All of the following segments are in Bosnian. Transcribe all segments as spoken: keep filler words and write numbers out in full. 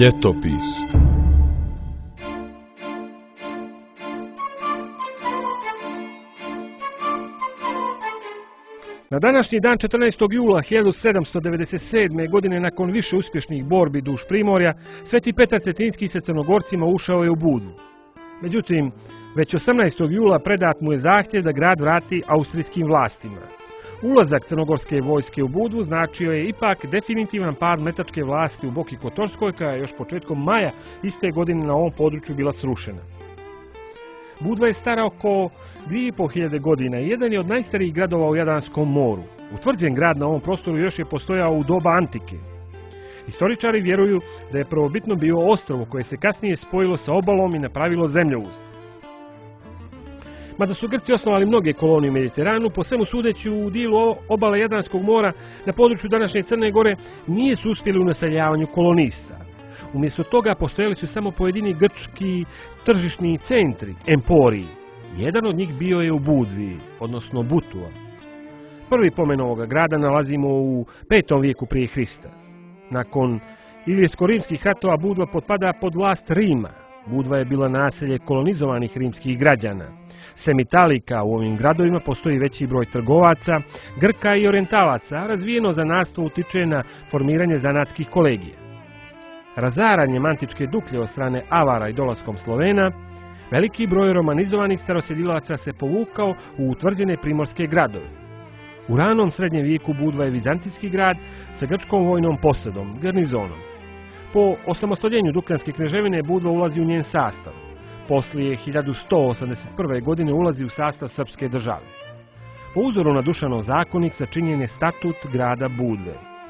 Ljetopis. Na današnji dan četrnaestog jula hiljadu sedamsto devedeset sedme. godine, nakon više uspješnih borbi duž Primorja, Sveti Petar Cetinski sa Crnogorcima ušao je u Budvu. Međutim, već osamnaestog jula predat mu je zahtjev da grad vrati austrijskim vlastima. Ulazak crnogorske vojske u Budvu značio je ipak definitivan pad mletačke vlasti u Boki Kotorskoj, koja je još početkom maja iste godine na ovom području bila srušena. Budva je stara oko dvije i pol hiljade godina i jedan je od najstarijih gradova u Jadranskom moru. Utvrđen grad na ovom prostoru još je postojao u doba antike. Historičari vjeruju da je prvobitno bio ostrvo koje se kasnije spojilo sa obalom i napravilo zemljouz. Mada su Grci osnovali mnoge kolonije u Mediteranu, po svemu sudeći u dijelu obale Jadranskog mora na području današnje Crne Gore nije su uspjeli u naseljavanju kolonista. Umjesto toga postojali su samo pojedini grčki tržišni centri, emporiji. Jedan od njih bio je u Budvi, odnosno Butua. Prvi pomen ovoga grada nalazimo u petom vijeku prije Hrista. Nakon Ilirsko-rimskih ratova Budva potpada pod vlast Rima. Budva je bila naselje kolonizovanih rimskih građana. Sem Italika u ovim gradovima postoji veći broj trgovaca, Grka i orijentalaca, razvijeno zanatstvo utiče na formiranje zanatskih kolegija. Razaranjem antičke Duklje od strane Avara i dolaskom Slovena, veliki broj romanizovanih starosjedilaca se povukao u utvrđene primorske gradove. U ranom srednjem vijeku Budva je vizantijski grad sa grčkom vojnom posadom, garnizonom. Po osamostoljenju Dukljanske kneževine Budva ulazi u njen sastav. Poslije hiljadu sto osamdeset prve. godine ulazi u sastav srpske države. Po uzoru na Dušanov zakonik sačinjen je statut grada Budve.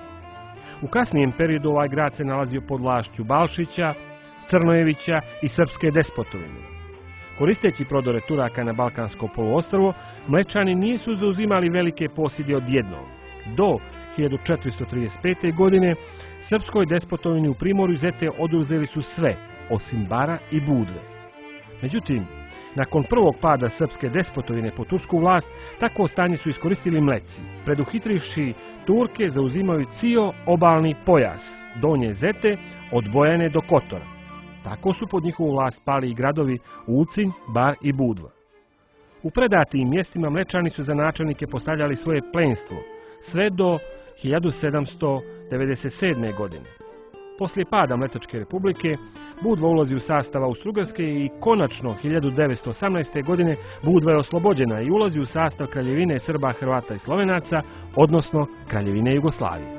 U kasnijem periodu ovaj grad se nalazio pod vlašću Balšića, Crnojevića i srpske despotovine. Koristeći prodore Turaka na Balkansko poluostrvo, Mlečani nisu zauzimali velike posjede odjednom. Do hiljadu četiristo trideset pete. godine srpskoj despotovini u Primorju Zete oduzeli su sve, osim Bara i Budve. Međutim, nakon prvog pada srpske despotovine po tursku vlast, takvo stanje su iskoristili Mleci. Preduhitrivši Turke zauzimaju cio obalni pojas, donje Zete, od Bojane do Kotora. Tako su pod njihovu vlast pali i gradovi Ulcinj, Bar i Budva. U predatim mjestima Mlečani su za načelnike postavljali svoje plenstvo, sve do hiljadu sedamsto devedeset sedme. godine. Poslije pada Mletačke republike, Budva ulazi u sastav Austro-Ugarske i konačno hiljadu devetsto osamnaeste. godine Budva je oslobođena i ulazi u sastav Kraljevine Srba, Hrvata i Slovenaca, odnosno Kraljevine Jugoslavije.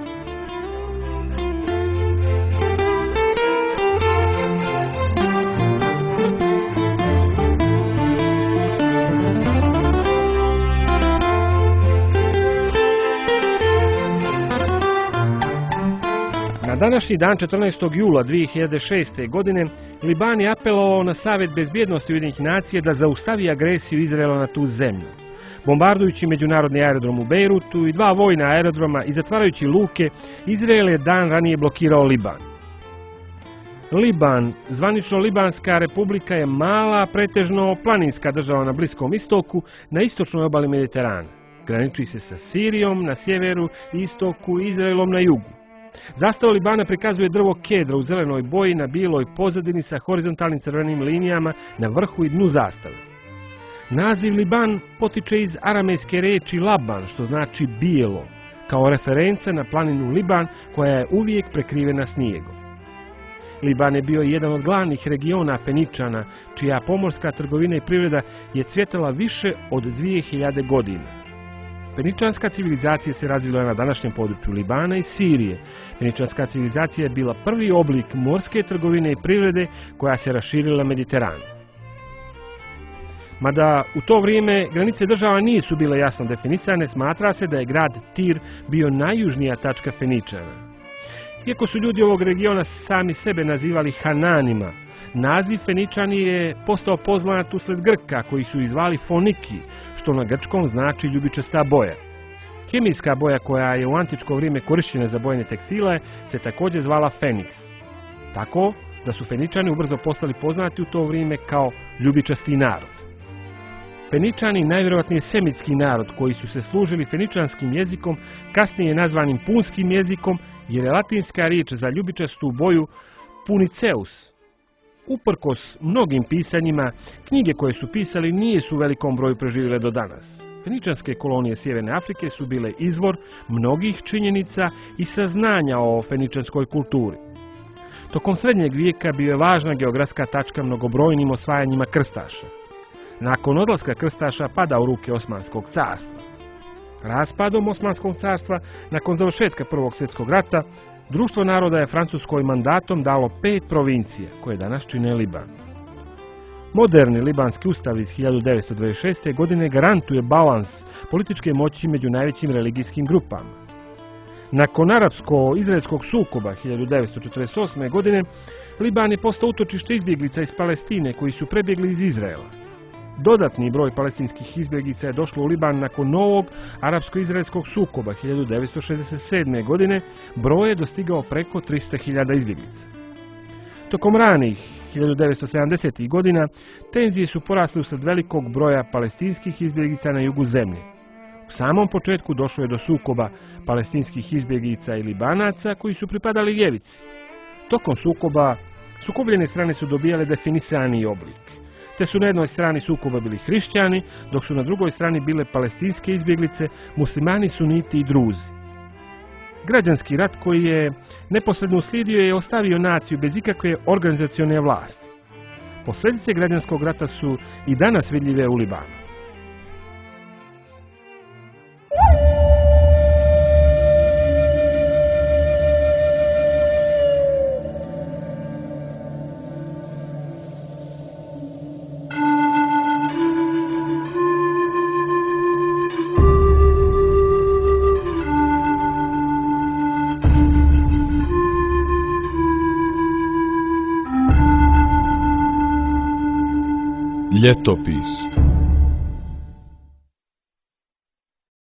Na današnji dan četrnaestog jula dvije hiljade šeste. godine Liban je apelovao na Savjet bezbjednosti Ujedinjenih nacija da zaustavi agresiju Izraela na tu zemlju. Bombardujući međunarodni aerodrom u Bejrutu i dva vojna aerodroma i zatvarajući luke, Izrael je dan ranije blokirao Liban. Liban, zvanično Libanska republika, je mala, pretežno planinska država na Bliskom istoku, na istočnoj obali Mediterana. Graniči se sa Sirijom na sjeveru, istoku i Izraelom na jugu. Zastava Libana prikazuje drvo kedra u zelenoj boji na bijeloj pozadini sa horizontalnim crvenim linijama na vrhu i dnu zastave. Naziv Liban potiče iz aramejske riječi Laban, što znači bijelo, kao referenca na planinu Liban koja je uvijek prekrivena snijegom. Liban je bio jedan od glavnih regiona Feničana, čija pomorska trgovina i privreda je cvjetala više od dvije hiljade godina. Feničanska civilizacija se razvila na današnjem području Libana i Sirije. Feničanska civilizacija je bila prvi oblik morske trgovine i privrede koja se raširila Mediteranu. Mada u to vrijeme granice država nisu bile jasno definisane, smatra se da je grad Tir bio najjužnija tačka Feničana. Iako su ljudi ovog regiona sami sebe nazivali Hananima, naziv Feničani je postao poznat usred Grka koji su ih zvali Foniki, što na grčkom znači ljubičasta boja. Kemijska boja koja je u antičko vrijeme korišćena za bojene tekstile se također zvala Feniks. Tako da su Feničani ubrzo postali poznati u to vrijeme kao ljubičasti narod. Feničani, najvjerojatnije semitski narod koji su se služili feničanskim jezikom, kasnije nazvanim punskim jezikom, jer je latinska riječ za ljubičastu boju Puniceus. Uprkos mnogim pisanjima, knjige koje su pisali nisu u velikom broju preživjele do danas. Feničanske kolonije Sjeverne Afrike su bile izvor mnogih činjenica i saznanja o feničanskoj kulturi. Tokom srednjeg vijeka bio je važna geografska tačka mnogobrojnim osvajanjima krstaša. Nakon odlaska krstaša pada u ruke Osmanskog carstva. Raspadom Osmanskog carstva, nakon završetka Prvog svjetskog rata, Društvo naroda je Francuskoj mandatom dalo pet provincija, koje danas čine Liban. Moderni libanski ustav iz hiljadu devetsto dvadeset šeste. godine garantuje balans političke moći među najvećim religijskim grupama. Nakon arapsko-izraelskog sukoba hiljadu devetsto četrdeset osme. godine, Liban je postao utočište izbjeglica iz Palestine koji su prebjegli iz Izraela. Dodatni broj palestinskih izbjeglica je došlo u Liban nakon novog arapsko-izraelskog sukoba hiljadu devetsto šezdeset sedme. godine, broj je dostigao preko trista hiljada izbjeglica. Tokom ranih hiljadu devetsto sedamdesetih. godina tenzije su porasle usred velikog broja palestinskih izbjeglica na jugu zemlje. U samom početku došlo je do sukoba palestinskih izbjeglica i Libanaca koji su pripadali ljevici. Tokom sukoba sukobljene strane su dobijale definisani oblik, te su na jednoj strani sukoba bili hrišćani, dok su na drugoj strani bile palestinske izbjeglice, muslimani, suniti i druzi. Građanski rat koji je neposredno uslijedio je ostavio naciju bez ikakve organizacione vlasti. Posljedice građanskog rata su i danas vidljive u Libanu. Ljetopis.